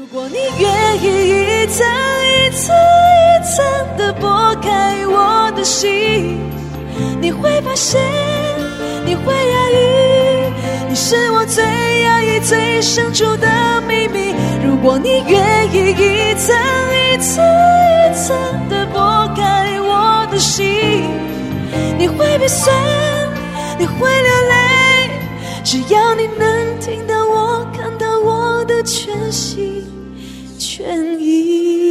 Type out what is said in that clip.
果你愿意一层一层一层地剥开我的心，你会发现，你会压抑，你是我最压抑最深处的秘密。如果你愿意一层一层一层地剥开我的心，你会鼻酸，你会流泪，只要你能听到我，看到我的全心全意。